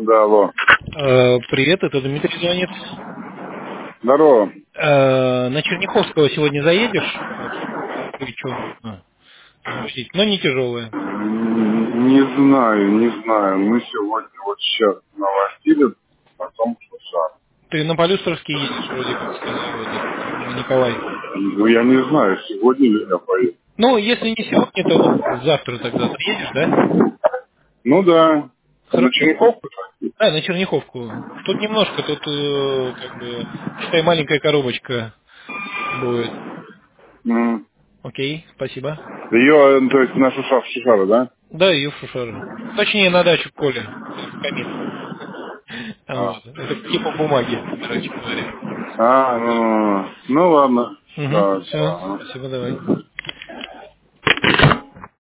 Да, алло. Привет, это Дмитрий звонит. Здорово. На Черняховского сегодня заедешь? Кое-что нужно загрузить, но не тяжелое. Не знаю. Мы сегодня вот сейчас навостили, потом шар. Ты на Полюстровский едешь, вроде как сказал этот Николай. Ну, я не знаю, сегодня ли я поеду. Ну, если не сегодня, то вот завтра тогда заедешь, да? Ну да. На Хорошо. Черняховку-то? Да, на Черняховку. Тут немножко, тут как бы, считай, маленькая коробочка будет. Окей, спасибо. Ее, то есть на Шушара, да? Да, ее в Шушары. Точнее, на дачу к Коле. В камин. А, Вот. Это типа бумаги, короче говоря. ну ладно. Угу. Да, Все, ага. спасибо, давай.